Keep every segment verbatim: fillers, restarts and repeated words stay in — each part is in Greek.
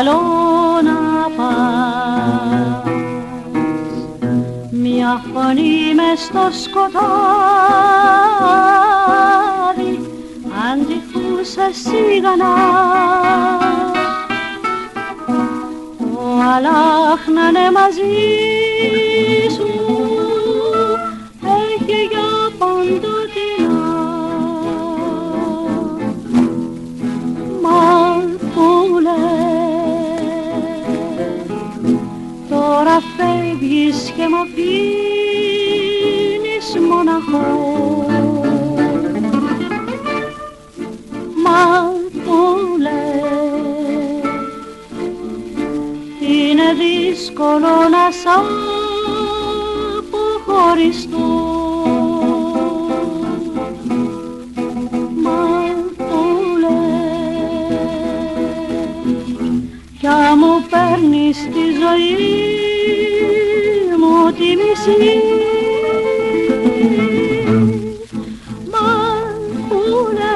καλό να πας. Μια φωνή μες στο σκοτάδι αντιχούσε σιγανά. Ο Αλλάχ να είναι μαζί σου, έχει για παντοτινά. Μαρκούλε, τώρα φεύγεις και μ' αφήνεις μοναχό. Μαρκούλε, είναι δύσκολο να σ' αποχωριστώ. Μαρκούλε, κι αν μου παίρνεις τη ζωή μου τη μισή. Μαρκούλε,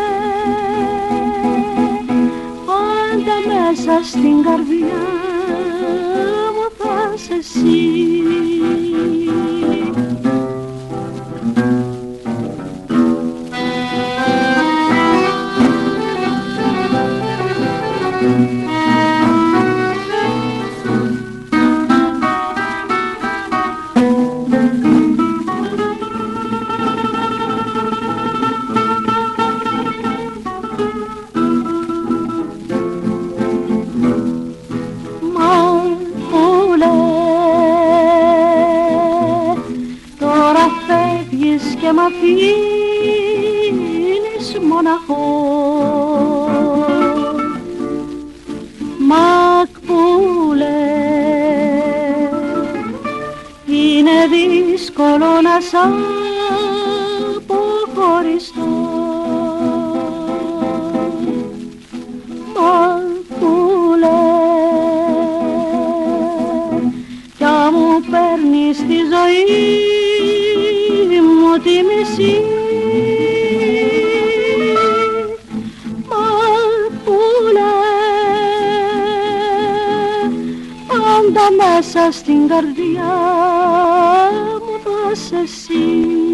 πάντα μέσα στην καρδιά μου θα είσαι εσύ. Και μ' αφήνεις μοναχό. Μακπούλε, είναι δύσκολο να σ' αποχωριστώ. Μακπούλε, κι αν μου παίρνεις τη ζωή τη μισή. Μαρκούλε, πάντα μέσα στην καρδιά μου θα είσαι εσύ.